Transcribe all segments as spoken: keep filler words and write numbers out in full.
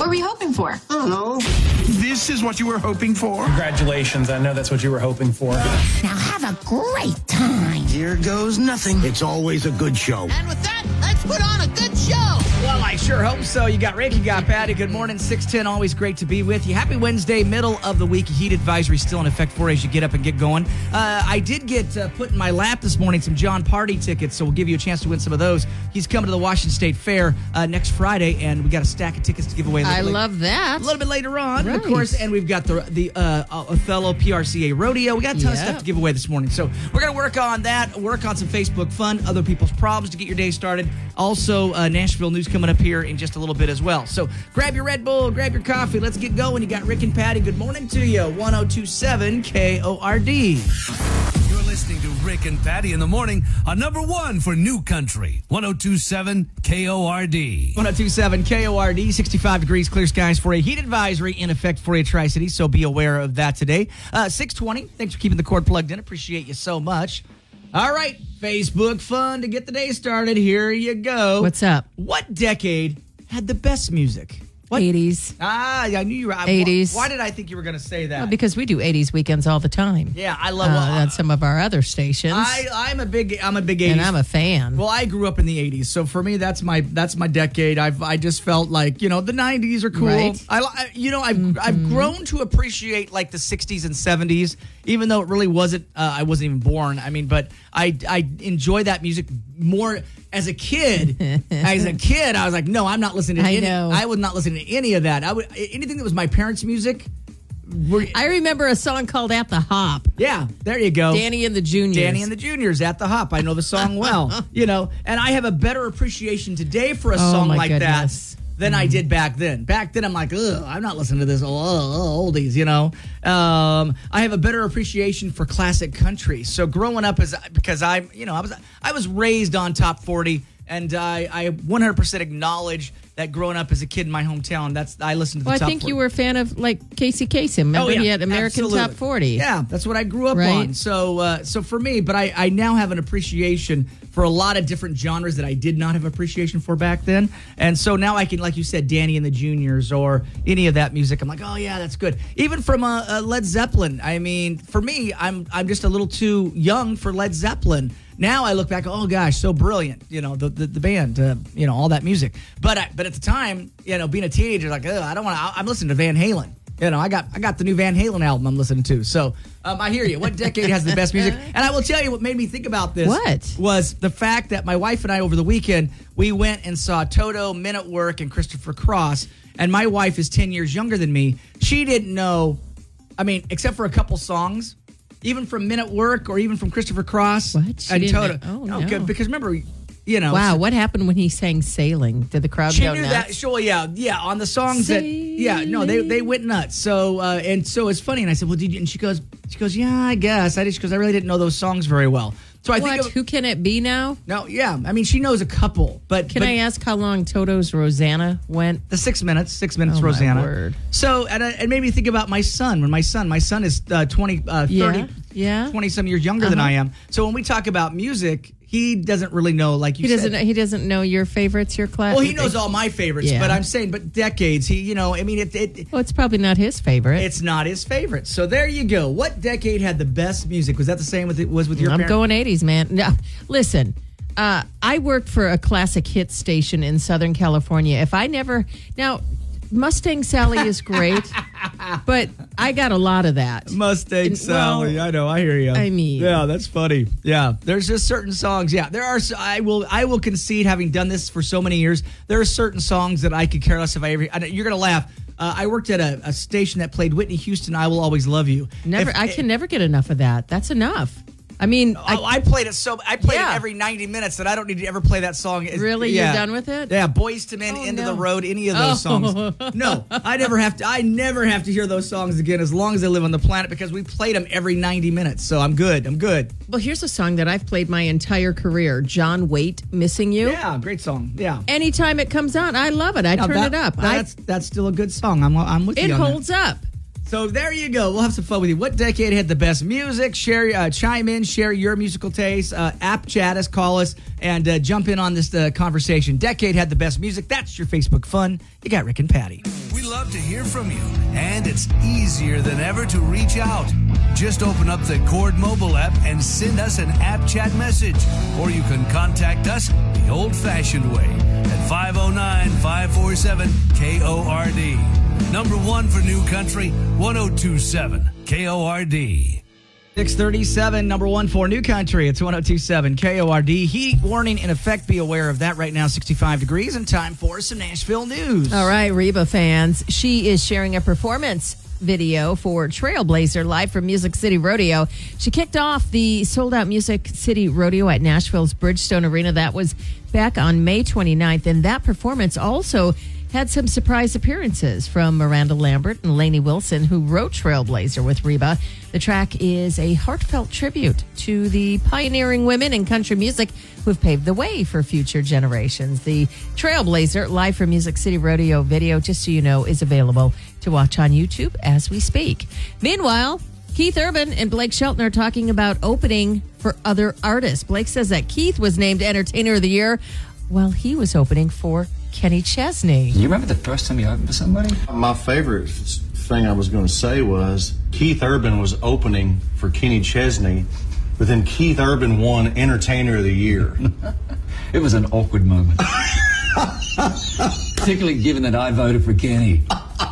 What were you hoping for? I don't know. This is what you were hoping for? Congratulations. I know that's what you were hoping for. Now have a great time. Here goes nothing. It's always a good show. And with that, let's put on a good show. Well, I sure hope so. You got Rick, you got Patty. Good morning, six ten. Always great to be with you. Happy Wednesday, middle of the week. Heat advisory still in effect for you as you get up and get going. Uh, I did get uh, put in my lap this morning some John Party tickets, so we'll give you a chance to win some of those. He's coming to the Washington State Fair uh, next Friday, and we got a stack of tickets to give away. I later, love that. A little bit later on, right. of course, and we've got the the uh, Othello P R C A Rodeo. We got a ton yep. of stuff to give away this morning, so we're going to work on that, work on some Facebook fun, other people's problems to get your day started. Also, uh, Nashville news coming up here in just a little bit as well. So grab your Red Bull, grab your coffee. Let's get going. You got Rick and Patty. Good morning to you. one oh two point seven K O R D. You're listening to Rick and Patty in the morning on number one for New Country, one oh two point seven K O R D. one oh two point seven K O R D, sixty-five degrees, clear skies for a heat advisory in effect for a Tri-City, so be aware of that today. Uh, six twenty, thanks for keeping the cord plugged in. Appreciate you so much. All right, Facebook fun to get the day started. Here you go. What's up? What decade had the best music? What? eighties. Ah, I knew you were. eighties. Why, why did I think you were going to say that? Well, because we do eighties weekends all the time. Yeah, I love uh, well, on some of our other stations. I, I'm a big, I'm a big eighties. And I'm a fan. Well, I grew up in the eighties, so for me, that's my that's my decade. I've I just felt like you know the nineties are cool. Right. I, I you know I've Mm-hmm. I've grown to appreciate like the sixties and seventies, even though it really wasn't. Uh, I wasn't even born. I mean, but I I enjoy that music more. As a kid, as a kid, I was like, no, I'm not listening to I any. know. I was not listening to any of that. I would anything that was my parents' music. Were, I remember a song called At the Hop. yeah, there you go. Danny and the Juniors. Danny and the Juniors at the Hop. I know the song well, you know, and I have a better appreciation today for a Oh, song my like goodness. that than I did back then. Back then, I'm like, ugh, I'm not listening to this old, oldies, you know. Um, I have a better appreciation for classic country. So growing up, as because I, you know, I was I was raised on top forty. And I, I one hundred percent acknowledge that growing up as a kid in my hometown, that's I listened to the Well, I top think forty. you were a fan of like Casey Kasem. Remember Oh, yeah, he had American absolutely. Top forty. Yeah, that's what I grew up Right. on. So, uh, so for me, but I, I now have an appreciation for a lot of different genres that I did not have appreciation for back then. And so now I can, like you said, Danny and the Juniors or any of that music. I'm like, oh yeah, that's good. Even from uh, uh, Led Zeppelin. I mean, for me, I'm I'm just a little too young for Led Zeppelin. Now I look back, oh gosh, so brilliant, you know, the the, the band, uh, you know, all that music. But I, but at the time, you know, being a teenager, like, ugh, I don't want to. I'm listening to Van Halen. You know, I got I got the new Van Halen album I'm listening to. So um, I hear you. What decade has the best music? And I will tell you what made me think about this. What? Was the fact that my wife and I over the weekend we went and saw Toto, Men at Work, and Christopher Cross. And my wife is ten years younger than me. She didn't know. I mean, except for a couple songs. Even from Men at Work or even from Christopher Cross What? She and didn't Toto. know- oh, no, no. good, because remember, you know. Wow, so- what happened when he sang Sailing? Did the crowd she go knew nuts? that. Sure, yeah, yeah. On the songs that, yeah, no, they they went nuts. So uh, and so it's funny. And I said, well, did you? And she goes, she goes, yeah, I guess. I just because I really didn't know those songs very well. So I What? think of, Who can it be now? no, yeah. I mean, she knows a couple, but Can but I ask how long Toto's Rosanna went? the six minutes, six minutes, Oh, my Rosanna. word. So and uh, it made me think about my son. When my son, my son is uh, twenty, uh, Yeah, thirty, yeah. twenty some years younger than Uh-huh. I am. So when we talk about music, he doesn't really know, like you He said. doesn't. He doesn't know your favorites, your class. Well, he knows all my favorites, Yeah. but I'm saying, but decades. He, you know, I mean, it, it Well, it's probably not his favorite. it's not his favorite. So there you go. What decade had the best music? Was that the same with it was with your I'm parents? going eighties, man. No, listen, uh, I worked for a classic hit station in Southern California. If I never now, Mustang Sally is great, but I got a lot of that. Mustang And- Sally. well, I know. I hear you. I mean- yeah, that's funny. Yeah, there's just certain songs. Yeah, there are. s- I will. I will concede, having done this for so many years, there are certain songs that I could care less if I ever. I, you're gonna laugh. Uh, I worked at a, a station that played Whitney Houston. I Will Always Love You. Never, If- I can never get enough of that. That's enough. I mean, I, I, I played it so I played Yeah. it every ninety minutes that I don't need to ever play that song. It's- Really? Yeah. You're done with it? Yeah, Boys to Men, Oh, End of no. the Road, any of those Oh. songs. No, I never have to. I never have to hear those songs again as long as I live on the planet because we played them every ninety minutes. So I'm good. I'm good. well, here's a song that I've played my entire career. John Waite, "Missing You." Yeah, great song. Yeah. Anytime it comes on, I love it. I Now turn that- it up. now I, That's that's still a good song. I'm I'm with it you on that. holds up. So there you go. We'll have some fun with you. What decade had the best music? Share, uh, chime in, share your musical taste. Uh, app chat us, call us, and uh, jump in on this uh, conversation. Decade had the best music. That's your Facebook fun. You got Rick and Patty. We love to hear from you, and it's easier than ever to reach out. Just open up the Cord mobile app and send us an app chat message, or you can contact us the old-fashioned way at five oh nine, five four seven, K O R D. Number one for New Country, one oh two seven K O R D. six thirty-seven, number one for New Country. It's one oh two seven K O R D. Heat warning in effect. Be aware of that right now. sixty-five degrees and time for some Nashville news. All right, Reba fans. She is sharing a performance video for Trailblazer live from Music City Rodeo. She kicked off the sold-out Music City Rodeo at Nashville's Bridgestone Arena. That was back on May twenty-ninth, and that performance also had some surprise appearances from Miranda Lambert and Lainey Wilson, who wrote Trailblazer with Reba. The track is a heartfelt tribute to the pioneering women in country music who have paved the way for future generations. The Trailblazer live from Music City Rodeo video, just so you know, is available to watch on YouTube as we speak. Meanwhile, Keith Urban and Blake Shelton are talking about opening for other artists. Blake says that Keith was named Entertainer of the Year while he was opening for Kenny Chesney. You remember the first time you opened for somebody? My favorite thing I was going to say was Keith Urban was opening for Kenny Chesney, but then Keith Urban won Entertainer of the Year. It was an awkward moment. Particularly given that I voted for Kenny.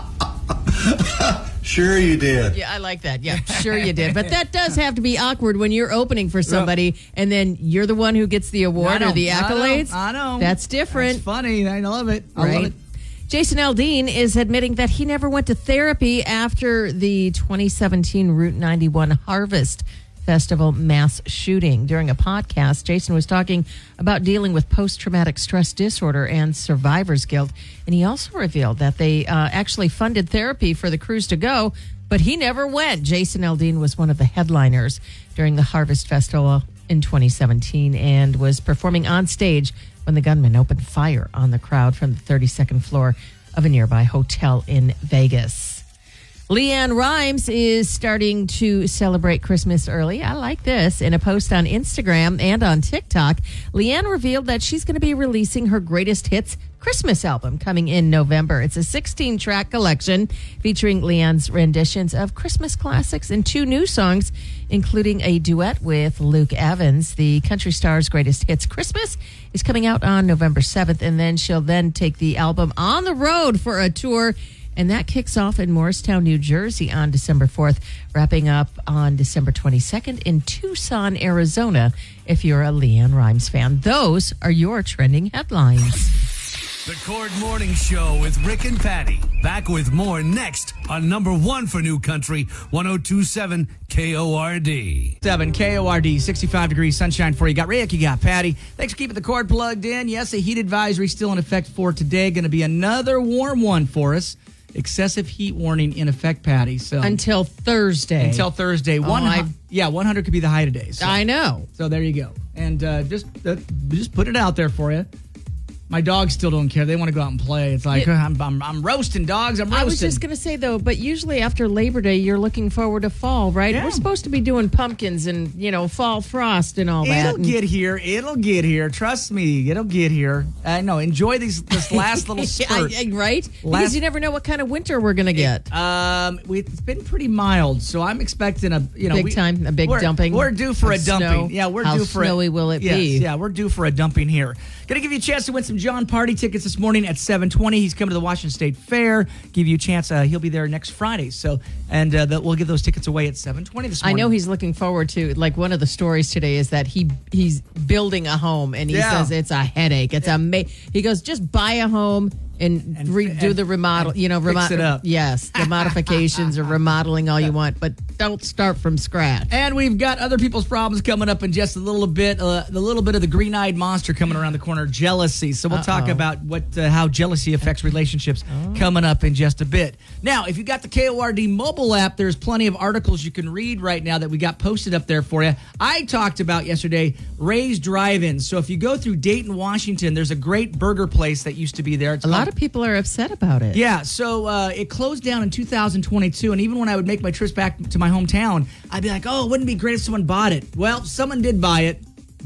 Sure you did. Yeah, I like that. Yeah, sure you did. But that does have to be awkward when you're opening for somebody and then you're the one who gets the award or the accolades. I know. I know. That's different. It's funny. I love it. I right? love it. Jason Aldean is admitting that he never went to therapy after the twenty seventeen Route ninety-one Harvest Festival mass shooting. During a podcast, Jason was talking about dealing with post-traumatic stress disorder and survivor's guilt. And he also revealed that they uh, actually funded therapy for the crews to go, but he never went. Jason Aldean was one of the headliners during the Harvest Festival in twenty seventeen and was performing on stage when the gunman opened fire on the crowd from the thirty-second floor of a nearby hotel in Vegas. Leanne Rimes is starting to celebrate Christmas early. I like this. In a post on Instagram and on TikTok, Leanne revealed that she's going to be releasing her greatest hits Christmas album coming in November. It's a sixteen-track collection featuring Leanne's renditions of Christmas classics and two new songs, including a duet with Luke Evans. The country star's greatest hits Christmas is coming out on November seventh, and then she'll then take the album on the road for a tour. And that kicks off in Morristown, New Jersey on December fourth, wrapping up on December twenty-second in Tucson, Arizona, if you're a Leanne Rimes fan. Those are your trending headlines. The Cord Morning Show with Rick and Patty. Back with more next on number one for New Country, one oh two seven K O R D. seven K O R D, sixty-five degrees sunshine for you. Got Rick, you got Patty. Thanks for keeping the cord plugged in. Yes, a heat advisory still in effect for today. Going to be another warm one for us. Excessive heat warning in effect, Patty. So Until Thursday. Until Thursday. One, I- yeah, one hundred could be the high today. So, I know. so there you go. And uh, just uh, just put it out there for you. My dogs still don't care. They want to go out and play. It's like, Yeah. I'm, I'm I'm roasting dogs. I'm roasting. I was just going to say, though, but usually after Labor Day, you're looking forward to fall, right? Yeah. We're supposed to be doing pumpkins and, you know, fall frost and all that. It'll And- get here. It'll get here. Trust me. It'll get here. I know. Enjoy these this last little Yeah, spurt. I- I- right? Last- Because you never know what kind of winter we're going to get. Um, we, it's been pretty mild, so I'm expecting a you know Big we- time, a big we're, dumping We're due for a of dumping. snow. Yeah, we're How due for snowy a, will it yes, be? Yeah, we're due for a dumping here. Gonna give you a chance to win some John Party tickets this morning at seven twenty. He's coming to the Washington State Fair. Give you a chance. Uh, he'll be there next Friday. So, and uh, that we'll give those tickets away at seven twenty this I morning. know he's looking forward to, like, one of the stories today is that he he's building a home and he Yeah. says it's a headache. It's a ma- he goes, just buy a home and, And- re- do and- the remodel, and you know, fix it up. Yes, the modifications or remodeling all you want, but don't start from scratch. And we've got other people's problems coming up in just a little bit. Uh, the little bit of the green-eyed monster coming around the corner, jealousy. So we'll Uh-oh. talk about what uh, how jealousy affects relationships coming up in just a bit. Now, if you got the K O R D mobile app, there's plenty of articles you can read right now that we got posted up there for you. I talked about yesterday Ray's Drive-In. So if you go through Dayton, Washington, there's a great burger place that used to be there. It's A lot called- of people are upset about it. yeah, so uh, it closed down in two thousand twenty-two, and even when I would make my trips back to my hometown, I'd be like, oh, it wouldn't it be great if someone bought it. Well, someone did buy it.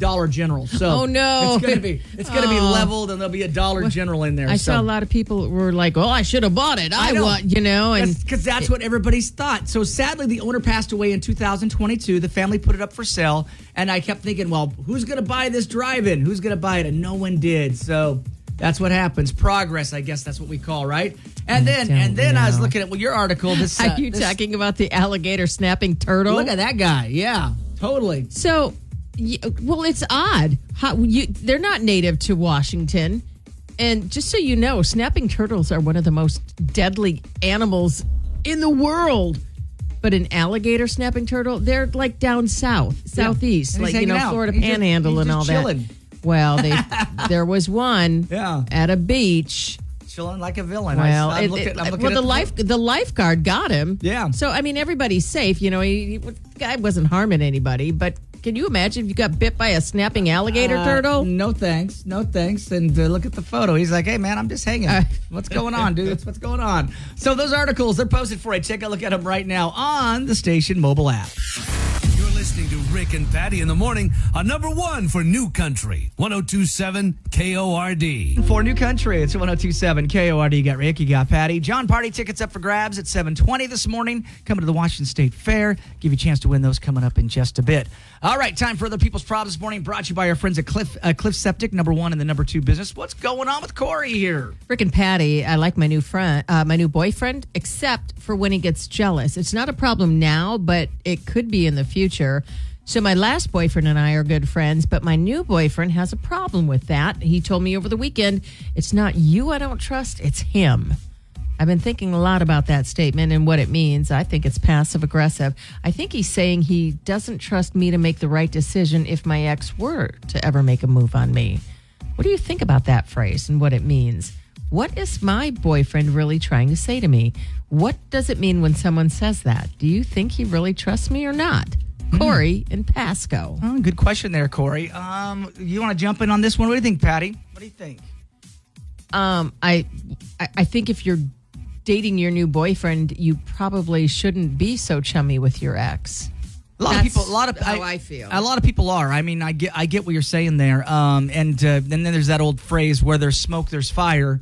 Dollar General. So Oh, no. it's gonna be it's gonna be Oh. leveled, and there'll be a Dollar General in there. I so. saw a lot of people were like, "Oh, I should have bought it. I, I know. want," you know, and because that's what everybody's thought. So sadly, the owner passed away in two thousand twenty-two. The family put it up for sale, and I kept thinking, well, who's going to buy this drive-in? Who's going to buy it? And no one did. So that's what happens. Progress, I guess that's what we call, right? And then, don't and then I was know. looking at well, your article. This are uh, you this- talking about the alligator snapping turtle? Look at that guy. Yeah, totally. So, y- well, it's odd. How you, they're not native to Washington. And just so you know, snapping turtles are one of the most deadly animals in the world. But an alligator snapping turtle, they're like down south, southeast, And he's like, you know, hanging out. Florida He's just- Panhandle he's and just all chilling. that. Well, they there was one Yeah. at a beach. Chilling like a villain. Well, I, I'm it- looking, it- I'm looking well, at the the life the lifeguard got him. Yeah. So I mean, everybody's safe. You know, he, he- the guy wasn't harming anybody. But can you imagine if you got bit by a snapping alligator Uh, turtle? No thanks, no thanks. And uh, look at the photo. He's like, "Hey man, I'm just hanging. Uh, What's going on, dude? What's going on?" So those articles, they're posted for you. Take a look at them right now on the station mobile app. You're listening to Rick and Patty in the morning on number one for New Country, one oh two point seven K O R D. For New Country, it's one oh two point seven K O R D. You got Rick, you got Patty. John Party tickets up for grabs at seven twenty this morning. Coming to the Washington State Fair. Give you a chance to win those coming up in just a bit. All right, time for Other People's Problems this morning. Brought to you by our friends at Cliff uh, Cliff Septic, number one in the number two business. What's going on with Corey here? Rick and Patty, I like my new friend, uh, my new boyfriend, except for when he gets jealous. It's not a problem now, but it could be in the future. So my last boyfriend and I are good friends, but my new boyfriend has a problem with that. He told me over the weekend, it's not you I don't trust, it's him. I've been thinking a lot about that statement and what it means. I think it's passive aggressive. I think he's saying he doesn't trust me to make the right decision if my ex were to ever make a move on me. What do you think about that phrase and what it means? What is my boyfriend really trying to say to me? What does it mean when someone says that? Do you think he really trusts me or not? Corey in Pasco. Oh, good question there, Corey. Um, you want to jump in on this one? What do you think, Patty? What do you think? Um, I, I I think if you're dating your new boyfriend, you probably shouldn't be so chummy with your ex. A lot That's of people, a lot of how I feel. A lot of people are. I mean, I get, I get what you're saying there. Um, and uh, and then there's that old phrase where there's smoke, there's fire.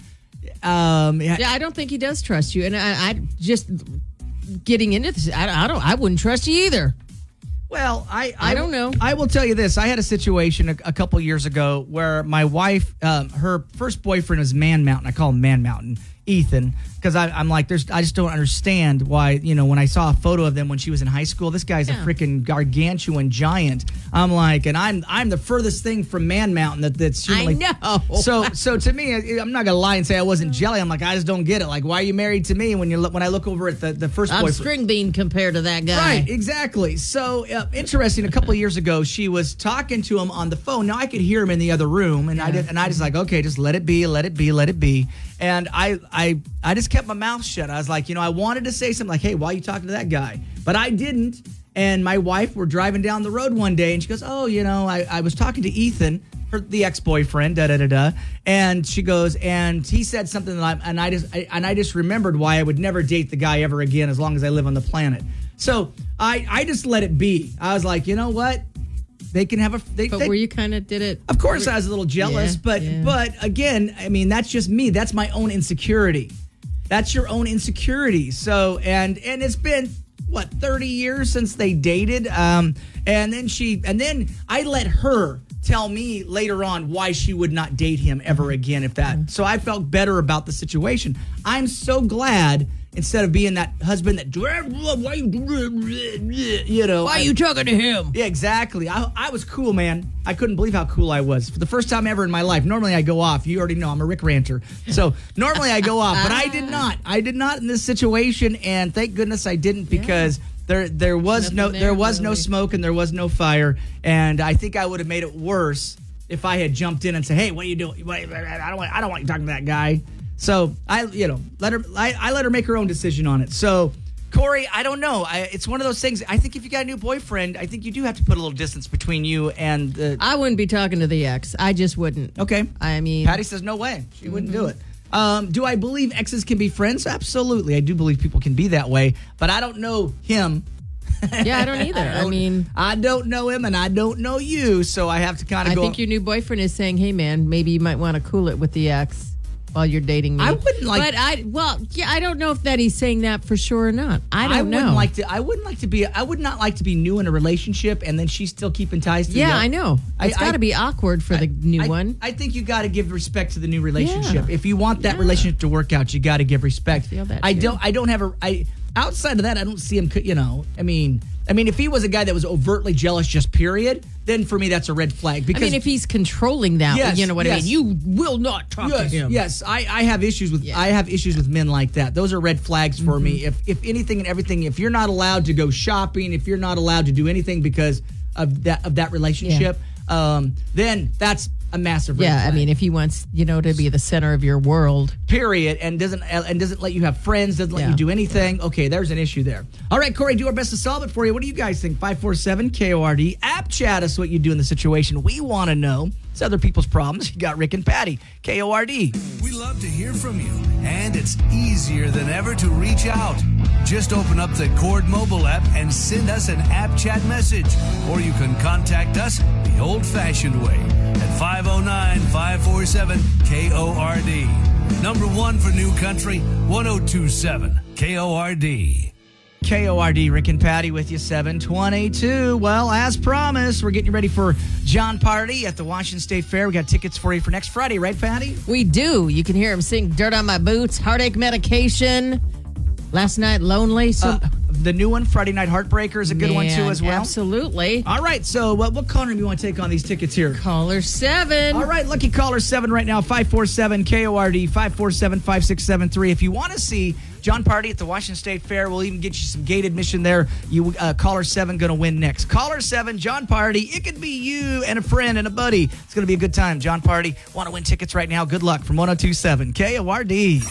Um, yeah, Yeah, I don't think he does trust you, and I, I just getting into this. I, I don't. I wouldn't trust you either. Well, I, I don't know. I will tell you this. I had a situation a, a couple years ago where my wife, um, her first boyfriend was Man Mountain. I call him Man Mountain, Ethan, because I'm like, there's. I just don't understand why. You know, when I saw a photo of them when she was in high school, this guy's Yeah. a freaking gargantuan giant. I'm like, and I'm I'm the furthest thing from Man Mountain that that's I humanly. know. So so to me, I- I'm not gonna lie and say I wasn't jelly. I'm like, I just don't get it. Like, why are you married to me when you look when I look over at the the first I'm boyfriend? string bean compared to that guy. Right, exactly. So uh, interesting. A couple of years ago, she was talking to him on the phone. Now I could hear him in the other room, and I did, and I just like, okay, just let it be, let it be, let it be. And I, I, I just kept my mouth shut. I was like, you know, I wanted to say something like, hey, why are you talking to that guy? But I didn't. And my wife, we're driving down the road one day, and she goes, oh, you know, I, I was talking to Ethan, her the ex-boyfriend, da da da da, and she goes, and he said something that I, and I just, I, and I just remembered why I would never date the guy ever again as long as I live on the planet. So I, I just let it be. I was like, you know what? They can have a. They, But they, were you kind of did it? Of course, I was a little jealous, Yeah, but yeah. but again, I mean, that's just me. That's my own insecurity. That's your own insecurity. So and and it's been what thirty years since they dated. Um, and then she and then I let her tell me later on why she would not date him ever again. If that, so I felt better about the situation. I'm so glad. Instead of being that husband that, why you, you know, Why are you talking to him? yeah, exactly. I, I was cool, man. I couldn't believe how cool I was. For the first time ever in my life, normally I go off. You already know I'm a Rick ranter. So normally I go off, but I did not. I did not in this situation, and thank goodness I didn't because there there was Nothing no there, there was no really. smoke and there was no fire, and I think I would have made it worse if I had jumped in and said, "Hey, what are you doing? I don't want I don't want you talking to that guy." So I, you know, let her. I, I let her make her own decision on it. So, Corey, I don't know. I, it's one of those things. I think if you got a new boyfriend, I think you do have to put a little distance between you and the. I wouldn't be talking to the ex. I just wouldn't. Okay. I mean, Patty says no way. She wouldn't do it. Um, do I believe exes can be friends? Absolutely. I do believe people can be that way, but I don't know him Yeah, I don't either. I, don't- mean, I don't know him and I don't know you, so I have to kind of I go. think your new boyfriend is saying, "Hey, man, maybe you might want to cool it with the ex while you're dating me." I wouldn't like- but I well, yeah, I don't know if that he's saying that for sure or not. I don't I know. wouldn't like to. I wouldn't like to be. I would not like to be new in a relationship and then she's still keeping ties to the Yeah, other- I know. I- It's got I- to be awkward for the new I, one. I think you got to give respect to the new relationship. Yeah. If you want that Yeah. relationship to work out, you got to give respect. Feel that I too. don't. I don't have a. I outside of that, I don't see him. You know, I mean, I mean, if he was a guy that was overtly jealous, just period, then for me that's a red flag. I Because mean, if he's controlling that, Yes, you know what yes. I mean. You will not talk yes, to him. yes, I, I have issues with Yeah. I have issues with men like that. Those are red flags for Mm-hmm. me. If if anything and everything, if you're not allowed to go shopping, if you're not allowed to do anything because of that of that relationship, um, then that's a massive red Yeah, I flag. mean, if he wants, you know, to be the center of your world. period, and doesn't and doesn't let you have friends, doesn't let Yeah. you do anything. Okay, there's an issue there. All right, Corey, do our best to solve it for you. What do you guys think? five four seven K O R D. App chat us what you do in the situation. We want to know. It's other people's problems. You got Rick and Patty. K O R D. We love to hear from you, and it's easier than ever to reach out. Just open up the Cord mobile app and send us an app chat message, or you can contact us the old-fashioned way at five oh nine, five four seven, K O R D. Number one for New Country, one oh two seven K O R D. K O R D, Rick and Patty with you, seven twenty-two. Well, as promised, we're getting you ready for John Party at the Washington State Fair. We got tickets for you for next Friday, right, Patty? We do. You can hear him sing "Dirt on My Boots," "Heartache Medication," "Last Night Lonely." So, Uh, the new one, Friday Night Heartbreaker, is a good one, too, Man, as well. Absolutely. All right, so what, what caller do you want to take on these tickets here? Caller seven. All right, lucky caller seven right now, five four seven K O R D, five four seven, five six seven three. If you want to see John Party at the Washington State Fair, we'll even get you some gate admission there. You uh, caller seven going to win next. Caller seven, John Party. It could be you and a friend and a buddy. It's going to be a good time. John Party, want to win tickets right now? Good luck from one oh two seven K O R D.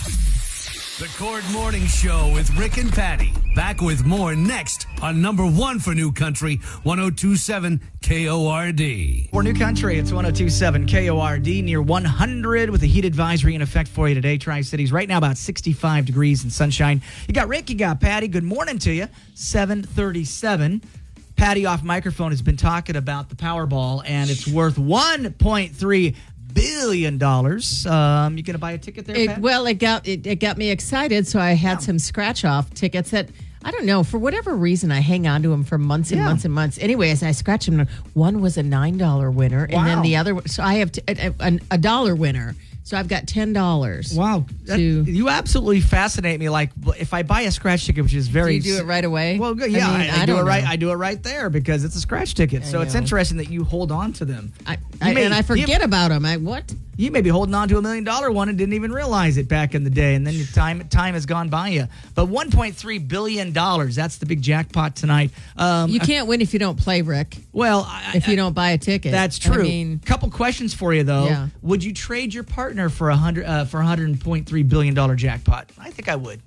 The Cord Morning Show with Rick and Patty. Back with more next on number one for New Country, one oh two seven K O R D. For New Country, it's one oh two seven K O R D, near one hundred with a heat advisory in effect for you today. Tri-Cities right now about sixty-five degrees and sunshine. You got Rick, you got Patty. Good morning to you. seven thirty-seven. Patty off microphone has been talking about the Powerball, and it's worth one point three billion dollars. Um, you going to buy a ticket there, It, Pat? well, it got it, it got me excited, so I had some scratch off tickets that I don't know for whatever reason I hang on to them for months and Yeah. months and months. Anyways, I scratched them. One was a nine dollar winner, and Wow. then the other. So I have t- a, a, a dollar winner. So I've got ten dollars. Wow. That- To- you absolutely fascinate me. Like, if I buy a scratch ticket, which is very... Do you do it right away? Well, good. I Yeah, I, mean, I I do don't it right. know. I do it right there because it's a scratch ticket. So it's know. interesting that you hold on to them. I, You I, may- and I you- forget about them. I what? You may be holding on to a million dollar one and didn't even realize it back in the day, and then your time time has gone by you. But one point three billion dollars, that's the big jackpot tonight. Um, You can't win if you don't play, Rick. well, I, If you don't buy a ticket, that's true. I mean, Couple questions for you though. Yeah. Would you trade your partner for a hundred uh, for a hundred point three billion dollar jackpot? I think I would.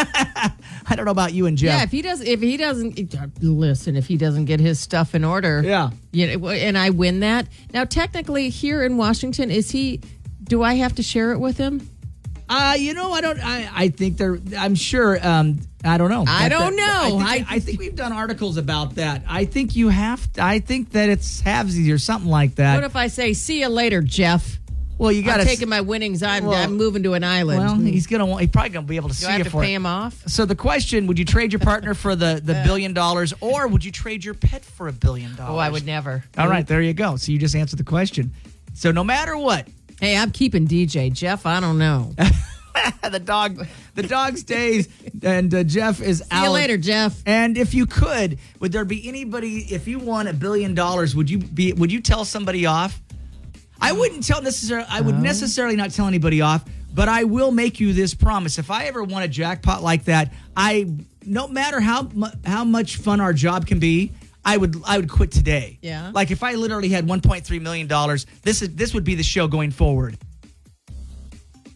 I don't know about you and Jeff. yeah. If he does, if he doesn't listen, if he doesn't get his stuff in order, Yeah. you know, and I win that. Now, technically, here in Washington, is he? Do I have to share it with him? Uh, you know, I don't. I, I think they're. I'm sure. Um, I don't know. I That- don't that- know. I think, I- I think we've done articles about that. I think you have. I think that it's halvesies or something like that. What if I say, "See you later, Jeff"? well, you got I'm to. taking my winnings. I'm, Well- I'm moving to an island. Well, he's gonna. want- He's probably gonna be able to do see I have you to for pay it. him off? So the question: would you trade your partner for the the billion dollars, or would you trade your pet for a billion dollars? Oh, I would never. All right, there you go. So you just answered the question. So no matter what, Hey, I'm keeping D J Jeff. I don't know. the dog, the dog stays, and uh, Jeff is See out. you later, Jeff. And if you could, would there be anybody? If you won a billion dollars, would you be? Would you tell somebody off? I wouldn't tell necessarily. I would necessarily not tell anybody off. But I will make you this promise: if I ever won a jackpot like that, I no matter how mu- how much fun our job can be, I would I would quit today. Yeah. Like if I literally had one point three million dollars, this is this would be the show going forward.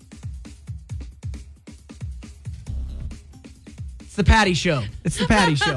It's the Patty Show. It's the Patty Show.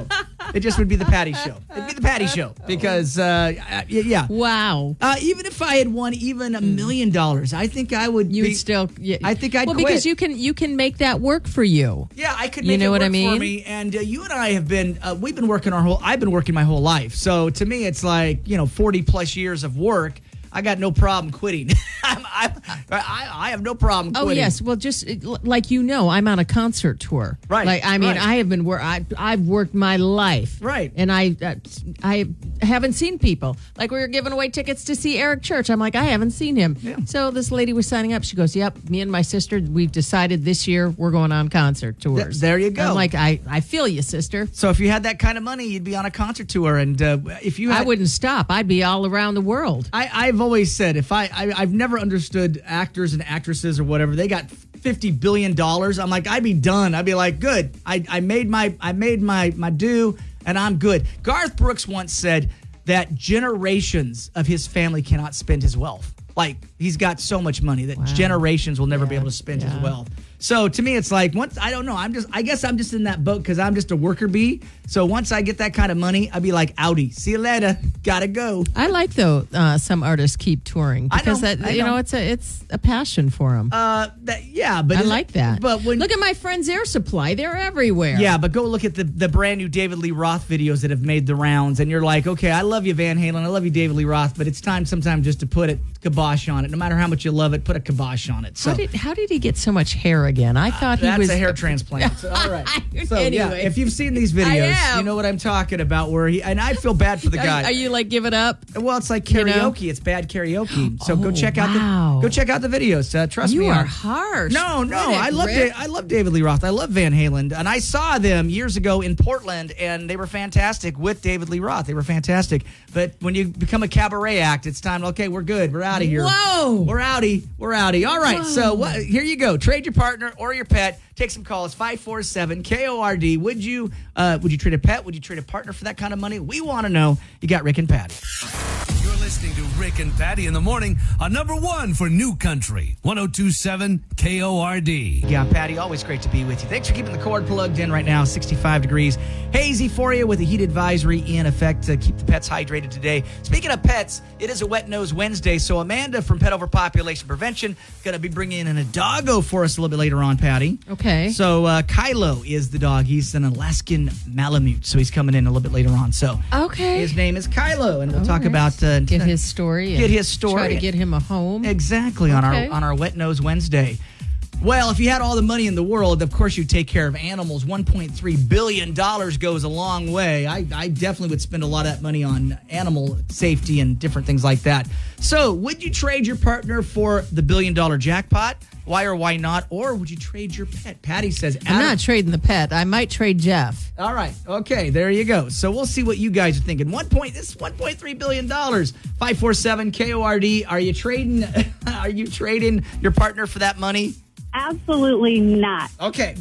It just would be the Patty Show. It'd be the Patty Show because, uh, yeah. Wow. Uh, even if I had won even a million dollars, I think I would. You be, would still. Yeah. I think I'd well quit. because you can you can make that work for you. Yeah, I could. You Make know it what work I mean? For me, and uh, you and I have been. Uh, we've been working our whole. I've been working my whole life. So to me, it's like you know, forty plus years of work. I got no problem quitting. I'm, I'm, I, I have no problem quitting. Oh yes, well, just like you know, I'm on a concert tour. Right. Like I mean, right. I have been wor- I, I've worked my life. Right. And I uh, I haven't seen people. Like we were giving away tickets to see Eric Church. I'm like, I haven't seen him. Yeah. So this lady was signing up. She goes, "Yep, me and my sister, we've decided this year we're going on concert tours." Th- there you go. I'm like, I I feel you, sister. So if you had that kind of money, you'd be on a concert tour, and uh, if you had, I wouldn't stop. I'd be all around the world. I, I've always said if I, I I've never understood actors and actresses or whatever. They got fifty billion dollars. I'm like, I'd be done. I'd be like, good. I, I made my I made my my due, and I'm good. Garth Brooks once said that generations of his family cannot spend his wealth. Like he's got so much money that Wow. generations will never be Yeah, able to spend yeah. his wealth. So to me, it's like once I don't know. I'm just I guess I'm just in that boat because I'm just a worker bee. So once I get that kind of money, I'd be like, Audi, see you later. Gotta go. I like though uh, some artists keep touring I because know, that I you know know. it's a it's a passion for them. Uh, that yeah, but I is it- like that. But when look at my friends Air Supply, they're everywhere. Yeah, but go look at the, the brand new David Lee Roth videos that have made the rounds, and you're like, okay, I love you, Van Halen, I love you, David Lee Roth, but it's time sometimes just to put a kibosh on it. No matter how much you love it, put a kibosh on it. So How did how did he get so much hair again? I thought he that's was a hair transplant. So, all right. So yeah, Anyway. if you've seen these I videos, am. you know what I'm talking about. Where he and I feel bad for the Are, guy. are you like give it up? Well, it's like You know? karaoke. It's bad karaoke. So go Oh, check out wow. the go check out the videos. Uh, trust You me. are I- harsh. No, no, Quit it, I love Rick. Da- I love David Lee Roth. I love Van Halen, and I saw them years ago in Portland, and they were fantastic with David Lee Roth. They were fantastic. But when you become a cabaret act, it's time. Okay, we're good. We're out of here. Whoa. we're outie. We're outie. All right. So what? Here you go. Trade your partner or your pet. Take some calls. five four seven K O R D. Would you uh, would you trade a pet? Would you trade a partner for that kind of money? We want to know. You got Rick and Patty. You're listening to Rick and Patty in the morning on number one for New Country, one oh two point seven K O R D. Yeah, Patty, always great to be with you. Thanks for keeping the cord plugged in right now, sixty-five degrees. Hazy for you with a heat advisory in effect to keep the pets hydrated today. Speaking of pets, it is a Wet Nose Wednesday, so Amanda from Pet Overpopulation Prevention going to be bringing in a doggo for us a little bit later on, Patty. Okay. So uh, Kylo is the dog. He's an Alaskan Malamute, so he's coming in a little bit later on. So Okay. his name is Kylo, and we'll All talk right. about... Uh, Get his story. Get and his story. Try to get him a home. Exactly on Okay. our on our Wet Nose Wednesday. Well, if you had all the money in the world, of course you'd take care of animals. one point three billion dollars goes a long way. I, I definitely would spend a lot of that money on animal safety and different things like that. So, would you trade your partner for the billion dollar jackpot? Why or why not? Or would you trade your pet? Patty says, I'm out of- not trading the pet. I might trade Jeff. all right. Okay. There you go. So we'll see what you guys are thinking. One point. This is one point three billion dollars. Five four seven K O R D. Are you trading? Are you trading your partner for that money? Absolutely not. Okay.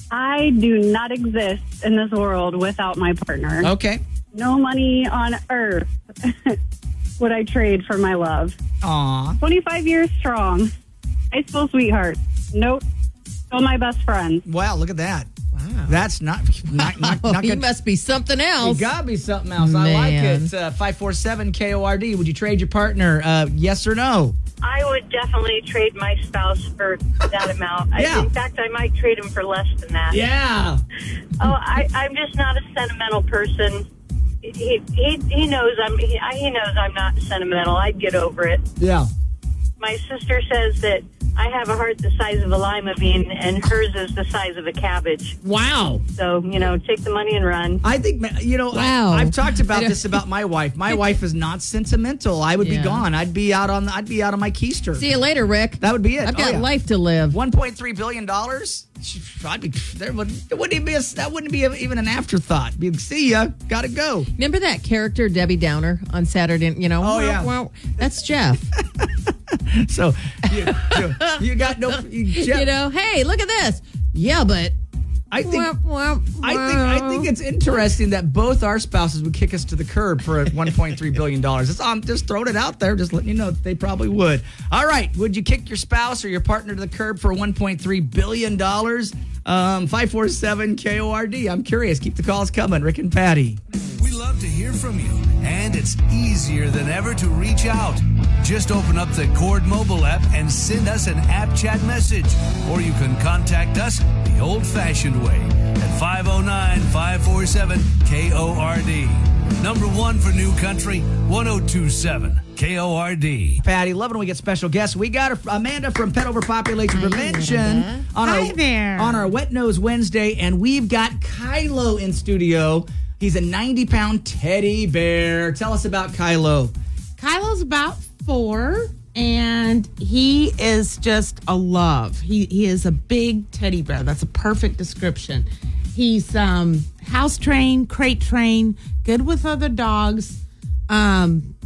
I do not exist in this world without my partner. Okay. No money on earth would I trade for my love. Aw. twenty-five years strong. High school sweetheart. Nope. Still my best friend. Wow. Look at that. Wow. That's not not not, Oh, not he good. must be something You else. gotta be something else. I like Man. it. Uh, Five four seven K O R D. Would you trade your partner? Uh, yes or no? I would definitely trade my spouse for that amount. Yeah. I, in fact, I might trade him for less than that. Yeah. Oh, I, I'm just not a sentimental person. He he, he knows I'm he, he knows I'm not sentimental. I'd get over it. Yeah. My sister says that I have a heart the size of a lima bean, and hers is the size of a cabbage. Wow. So, you know, take the money and run. I think, ma- you know, Wow. I, I've talked about I don't- this about my wife. My wife is not sentimental. I would Yeah. be gone. I'd be out on. I'd be out on my keister. See you later, Rick. That would be it. I've Oh, got yeah. life to live. One point three billion dollars. I'd be there. Would it wouldn't even be a, that wouldn't be even an afterthought. Be like, see ya. Gotta go. Remember that character Debbie Downer on Saturday? You know, Oh, wow, yeah. wow. That's Jeff. So you, you, you got no. You, Jeff, You know, hey, look at this. Yeah, but I think Womp, womp, I think I womp. think it's interesting that both our spouses would kick us to the curb for one point three billion dollars. It's, I'm just throwing it out there, just letting you know that they probably would. All right, would you kick your spouse or your partner to the curb for one point three billion dollars? Um, five four seven K O R D. I'm curious. Keep the calls coming. Rick and Patty. We love to hear from you, and it's easier than ever to reach out. Just open up the Cord mobile app and send us an app chat message, or you can contact us the old-fashioned way at five oh nine, five four seven K O R D. Number one for New Country, one oh two point seven K O R D. Patty, loving when we get special guests. We got Amanda from Pet Overpopulation Hi, Prevention Amanda. on Hi our there. on our Wet Nose Wednesday, and we've got Kylo in studio. He's a ninety pound teddy bear. Tell us about Kylo. Kylo's about four, and he is just a love. He he is a big teddy bear. That's a perfect description. He's um, house trained, crate trained, good with other dogs. Um,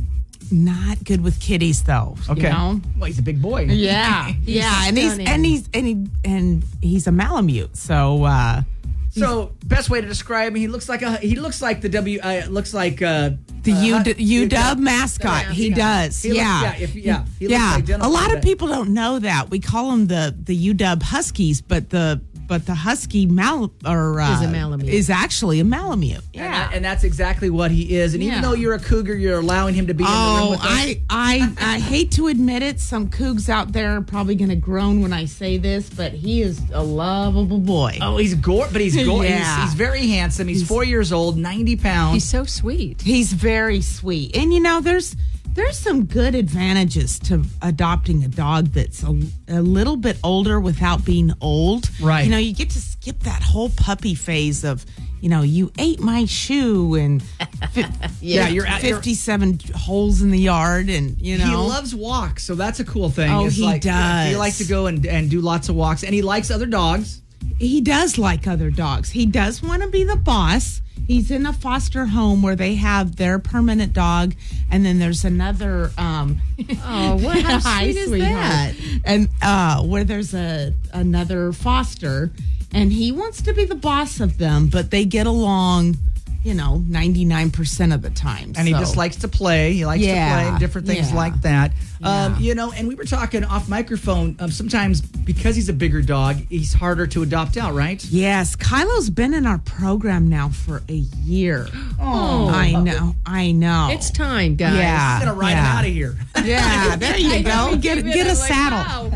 not good with kitties though. Okay. You know? Well, he's a big boy. Yeah, yeah, and he's stunning. and he's and he and he's a Malamute. So. Uh, So, best way to describe him, he looks like a he looks like the W uh, looks like uh, The uh, U W mascot. He does. He looks- yeah. yeah, if- yeah, he looks yeah. identical A lot to of that. people don't know that. We call them the the U W Huskies, but the but the Husky Mal or uh, Is a Malamute. is actually a Malamute. And, Yeah. that- and that's exactly what he is. And even Yeah. though you're a cougar, you're allowing him to be in the room Oh, with us. I, I I hate to admit it. Some cougs out there are probably going to groan when I say this, but he is a lovable boy. Oh, he's gore, but he's gore. Yeah. He's, he's very handsome. He's, four years old, ninety pounds. He's so sweet. He's very sweet. And you know, there's there's some good advantages to adopting a dog that's a, a little bit older without being old. Right. You know, you get to skip that whole puppy phase of, you know, you ate my shoe and fi- Yeah, you're at- you're- fifty-seven holes in the yard and, you know. He loves walks, so that's a cool thing. Oh, It's he like, does. He likes to go and, and do lots of walks, and he likes other dogs. He does like other dogs. He does want to be the boss. He's in a foster home where they have their permanent dog, and then there's another. Um, Oh, what? How Hi, sweet is sweetheart. that? And uh, where there's a another foster, and he wants to be the boss of them, but they get along, you know, ninety-nine percent of the time. And he so. just likes to play. He likes to Yeah, play and different things yeah. like that. Um, Yeah. you know, and we were talking off microphone. Um, sometimes because he's a bigger dog, he's harder to adopt out, right? Yes, Kylo's been in our program now for a year. Oh. I know, I know. It's time, guys. Yeah. I'm gonna ride yeah. him out of here. Yeah, there you go. Get get a saddle.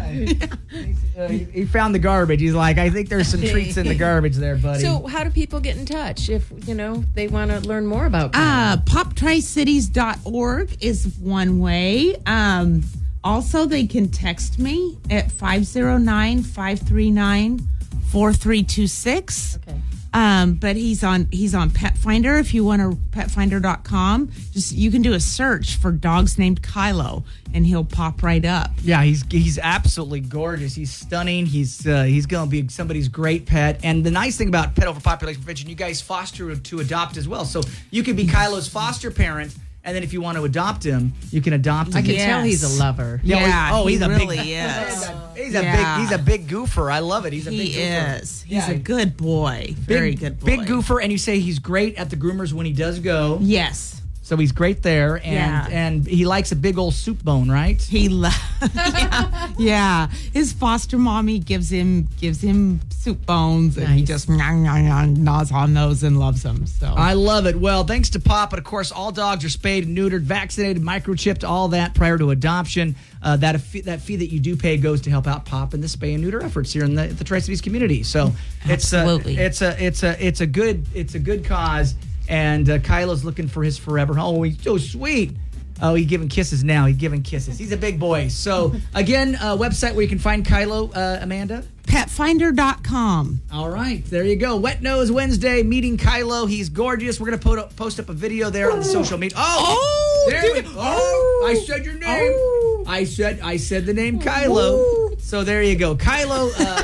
Uh, he, he found the garbage. He's like, I think there's some treats in the garbage there, buddy. So, how do people get in touch if you know they want to learn more about? Uh, pop tri cities dot org is one way. Um, also, they can text me at five oh nine, five three nine, four three two six. Okay. Um, but he's on he's on Pet Finder. If you want to pet finder dot com, just you can do a search for dogs named Kylo, and he'll pop right up. Yeah, he's he's absolutely gorgeous. He's stunning. He's uh, he's going to be somebody's great pet. And the nice thing about Pet Overpopulation Prevention, you guys foster to adopt as well. So you can be Kylo's foster parent, and then if you want to adopt him, you can adopt him. I can Yes. tell he's a lover. Yeah, Yeah, oh, he he's a really big, is. He's a Yeah. big he's a big goofer. I love it. He's a big He goofer. is. He's Yeah. a good boy. Very big, good boy. Big goofer, and you say he's great at the groomers when he does go. Yes. So he's great there, and Yeah. and he likes a big old soup bone, right? He lo- yeah, yeah. His foster mommy gives him gives him soup bones, and he Nice. just gnaw, gnaw, gnaw, gnaws on those and loves them. So I love it. Well, thanks to Pop, but of course, all dogs are spayed and neutered, vaccinated, microchipped, all that prior to adoption. Uh, that fee, that fee that you do pay goes to help out Pop and the spay and neuter efforts here in the, the Tri-Cities community. So Absolutely. it's a, it's a it's a it's a good it's a good cause. And uh, Kylo's looking for his forever home. Oh, he's so sweet. Oh, he's giving kisses now. He's giving kisses. He's a big boy. So again, uh, website where you can find Kylo, uh, Amanda. pet finder dot com. All right, there you go. Wet Nose Wednesday, meeting Kylo. He's gorgeous. We're going to post up a video there on the social media. Oh, Oh, there we dude. go. Oh, I said your name. Oh. I said I said the name Kylo. So there you go. Kylo, uh, he's so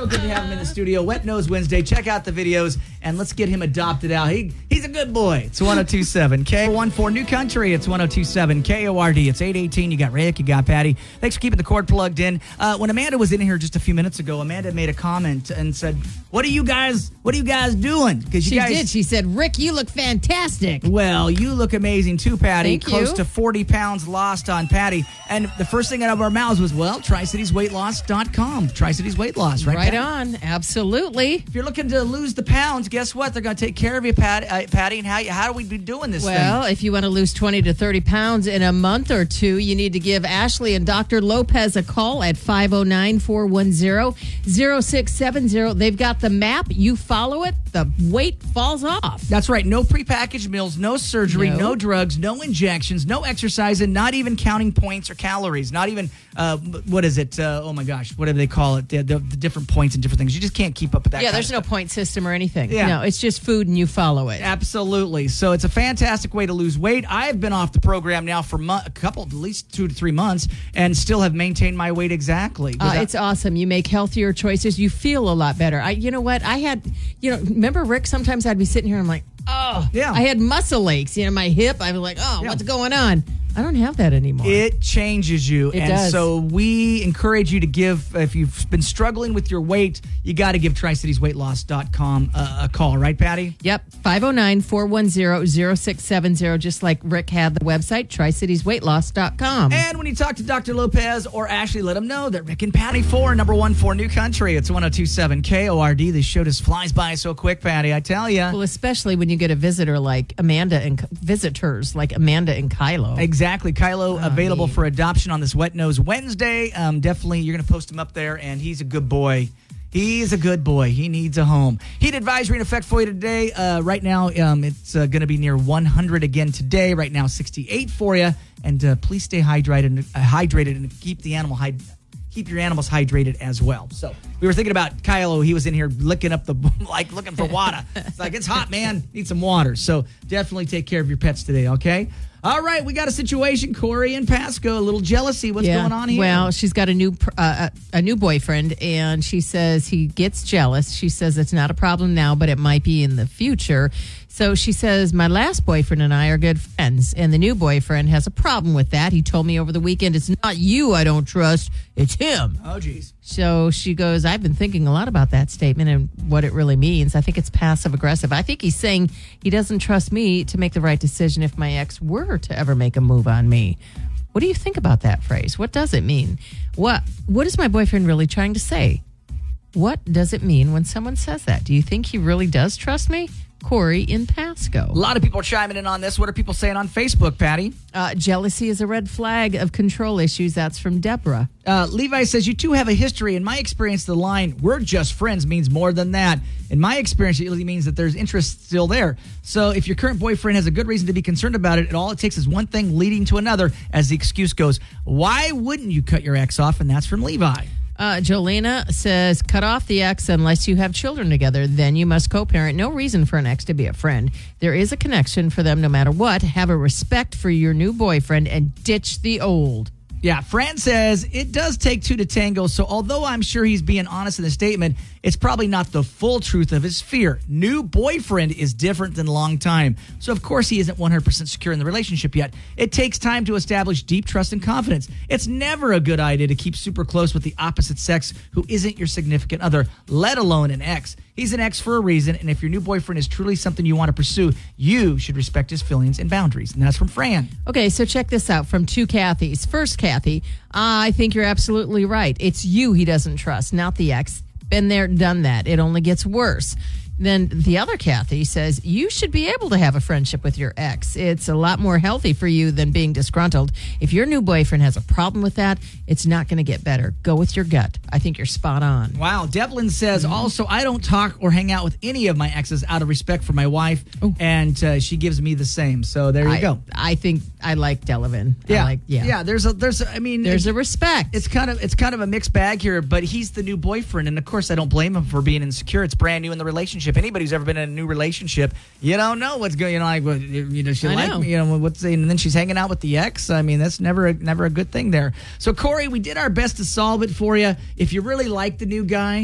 good to have him in the studio. Wet Nose Wednesday. Check out the videos and let's get him adopted out. He He's a good boy. It's one oh two seven K one four New Country. It's one oh two seven K O R D. It's eight eighteen. You got Rick, you got Patty. Thanks for keeping the cord plugged in. Uh, when Amanda was in here just a few minutes ago, Amanda made a comment and said, "What are you guys? What are you guys doing?" Because She you guys did. She said, Rick, you look fantastic. Well, you look amazing too, Patty. Thank Close you. to forty pounds lost on Patty. And the first thing out of our mouths was, well, Tri Cities Weight Loss dot com. Tri Cities Weight Loss, right? Right Patty? on. Absolutely. If you're looking to lose the pounds, guess what? They're going to take care of you, Patty. Uh, Patty and how, how do we be doing this Well, thing? if you want to lose twenty to thirty pounds in a month or two, you need to give Ashley and Doctor Lopez a call at five oh nine, four one zero, zero six seven zero. They've got the map. You follow it, the weight falls off. That's right. No prepackaged meals, no surgery, No. no drugs, no injections, no exercise, and not even counting points or calories. Not even, uh, what is it? Uh, oh my gosh, what do they call it? The, the, the different points and different things. You just can't keep up with that. Yeah, kind there's of no stuff. point system or anything. Yeah. No, it's just food and you follow it. Absolutely. So it's a fantastic way to lose weight. I've been off the program now for mo- a couple, at least two to three months, and still have maintained my weight exactly. Uh, Without- it's awesome. You make healthier choices. You feel a lot better. I, you know what? I had, you know, remember Rick? Sometimes I'd be sitting here and I'm like, oh, Yeah. I had muscle aches. You know, my hip. I was like, oh, Yeah. what's going on? I don't have that anymore. It changes you. It and does. so we encourage you to give, if you've been struggling with your weight, you got to give Tri Cities Weight Loss dot com a, a call, right, Patty? Yep, five oh nine, four one zero, zero six seven zero, just like Rick had the website, Tri Cities Weight Loss dot com. And when you talk to Doctor Lopez or Ashley, let them know that Rick and Patty for number one for New Country. It's one oh two seven K O R D. This show just flies by so quick, Patty, I tell you. Well, especially when you get a visitor like Amanda and visitors like Amanda and Kylo. Exactly. Kylo Oh, available neat. for adoption on this Wet Nose Wednesday. Um, definitely, you're going to post him up there, and he's a good boy. He's a good boy. He needs a home. Heat advisory in effect for you today. Uh, right now, um, it's uh, going to be near one hundred again today. Right now, sixty-eight for you. And uh, please stay hydrated, uh, hydrated, and keep the animal hyd- keep your animals hydrated as well. So we were thinking about Kylo. He was in here licking up the like looking for water. It's like, it's hot, man. Need some water. So definitely take care of your pets today. Okay. All right, we got a situation, Corey and Pasco. A little jealousy. What's Yeah. going on here? Well, she's got a new pr- uh, a a new boyfriend, and she says he gets jealous. She says it's not a problem now, but it might be in the future. So she says, my last boyfriend and I are good friends, and the new boyfriend has a problem with that. He told me over the weekend, it's not you I don't trust, it's him. Oh, geez. So she goes, I've been thinking a lot about that statement and what it really means. I think it's passive aggressive. I think he's saying he doesn't trust me to make the right decision if my ex were to ever make a move on me. What do you think about that phrase? What does it mean? What What is my boyfriend really trying to say? What does it mean when someone says that? Do you think he really does trust me? Corey in Pasco. A lot of people chiming in on this. What are people saying on Facebook, Patty? Uh, jealousy is a red flag of control issues. That's from Deborah. Uh, Levi says, you two have a history. In my experience, the line, we're just friends, means more than that. In my experience, it really means that there's interest still there. So if your current boyfriend has a good reason to be concerned about it, and all it takes is one thing leading to another, as the excuse goes, why wouldn't you cut your ex off? And that's from Levi. Uh, Jolena says, cut off the ex unless you have children together. Then you must co-parent. No reason for an ex to be a friend. There is a connection for them no matter what. Have a respect for your new boyfriend and ditch the old. Yeah, Fran says, it does take two to tango, so although I'm sure he's being honest in the statement, it's probably not the full truth of his fear. New boyfriend is different than long time, so of course he isn't one hundred percent secure in the relationship yet. It takes time to establish deep trust and confidence. It's never a good idea to keep super close with the opposite sex who isn't your significant other, let alone an ex. He's an ex for a reason, and if your new boyfriend is truly something you want to pursue, you should respect his feelings and boundaries. And that's from Fran. Okay, so check this out from two Kathys. First, Kathy, I think you're absolutely right. It's you he doesn't trust, not the ex. Been there, done that. It only gets worse. Then the other Kathy says, you should be able to have a friendship with your ex. It's a lot more healthy for you than being disgruntled. If your new boyfriend has a problem with that, it's not going to get better. Go with your gut. I think you're spot on. Wow. Devlin says, also, I don't talk or hang out with any of my exes out of respect for my wife, Ooh. and uh, she gives me the same. So there you I, go. I think I like Delavan. Yeah, I like, yeah. yeah. There's a, there's, a, I mean, There's a respect. it's kind of, it's kind of a mixed bag here. But he's the new boyfriend, and of course, I don't blame him for being insecure. It's brand new in the relationship. Anybody who's ever been in a new relationship, you don't know what's going. You know, like, well, you know, she I like know. me. You know, what's and then she's hanging out with the ex. I mean, that's never, a, never a good thing there. So Corey, we did our best to solve it for you. If you really like the new guy,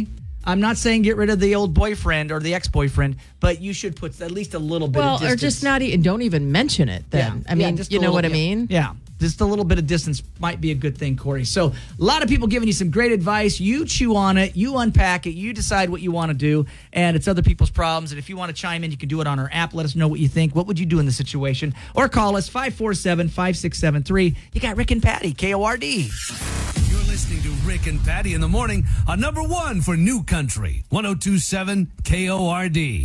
I'm not saying get rid of the old boyfriend or the ex-boyfriend, but you should put at least a little bit Well, of distance. or just not even, don't even mention it then. Yeah. I mean, Yeah, just you a know little- what I yeah. mean? Yeah. Just a little bit of distance might be a good thing, Corey. So a lot of people giving you some great advice. You chew on it. You unpack it. You decide what you want to do. And it's other people's problems. And if you want to chime in, you can do it on our app. Let us know what you think. What would you do in the situation? Or call us five four seven, five six seven three. You got Rick and Patty, K O R D. You're listening to Rick and Patty in the morning on number one for New Country, one oh two point seven K O R D.